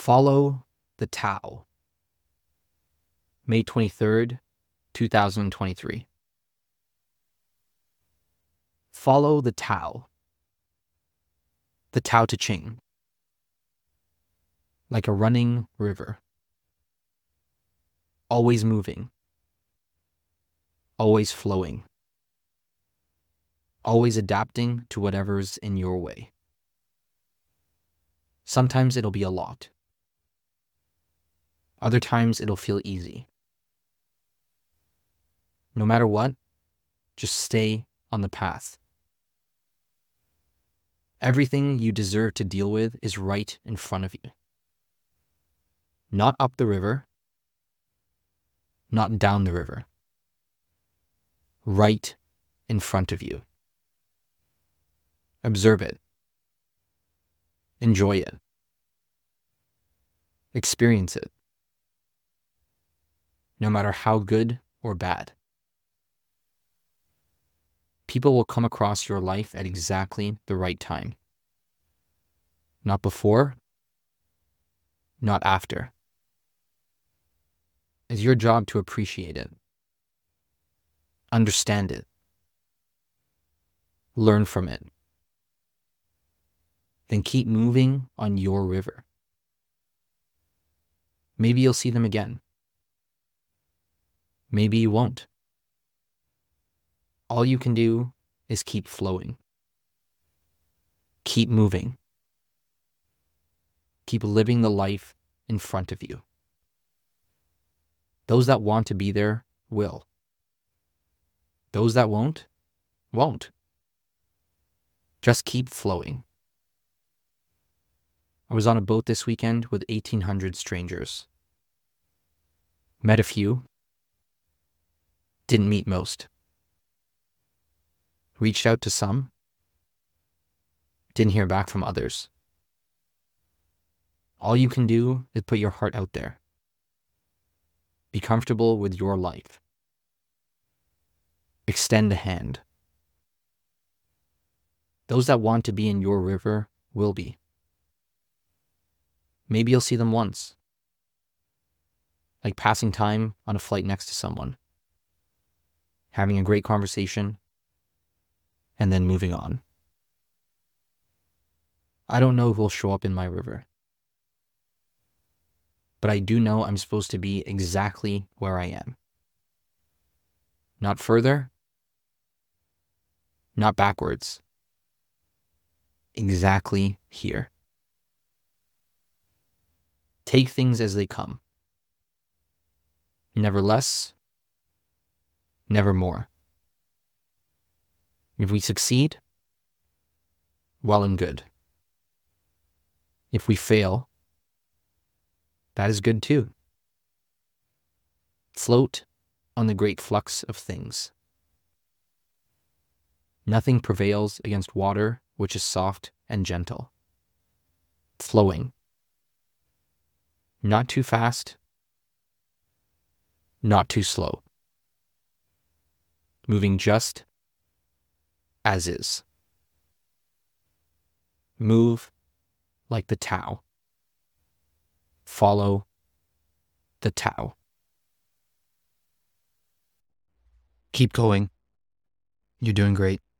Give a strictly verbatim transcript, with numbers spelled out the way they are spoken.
Follow the Tao. May twenty-third, two thousand twenty-three. Follow the Tao. The Tao Te Ching. Like a running river. Always moving. Always flowing. Always adapting to whatever's in your way. Sometimes it'll be a lot. Other times it'll feel easy. No matter what, just stay on the path. Everything you deserve to deal with is right in front of you. Not up the river, not down the river. Right in front of you. Observe it. Enjoy it. Experience it. No matter how good or bad. People will come across your life at exactly the right time. Not before, not after. It's your job to appreciate it. Understand it. Learn from it. Then keep moving on your river. Maybe you'll see them again. Maybe you won't. All you can do is keep flowing. Keep moving. Keep living the life in front of you. Those that want to be there will. Those that won't, won't. Just keep flowing. I was on a boat this weekend with eighteen hundred strangers. Met a few. Didn't meet most. Reached out to some. Didn't hear back from others. All you can do is put your heart out there. Be comfortable with your life. Extend a hand. Those that want to be in your river will be. Maybe you'll see them once. Like passing time on a flight next to someone. Having a great conversation. And then moving on. I don't know who will show up in my river. But I do know I'm supposed to be exactly where I am. Not further. Not backwards. Exactly here. Take things as they come. Never less. Never more. If we succeed, well and good. If we fail, that is good too. Float on the great flux of things. Nothing prevails against water which is soft and gentle. Flowing. Not too fast. Not too slow. Moving just as is. Move like the Tao. Follow the Tao. Keep going. You're doing great.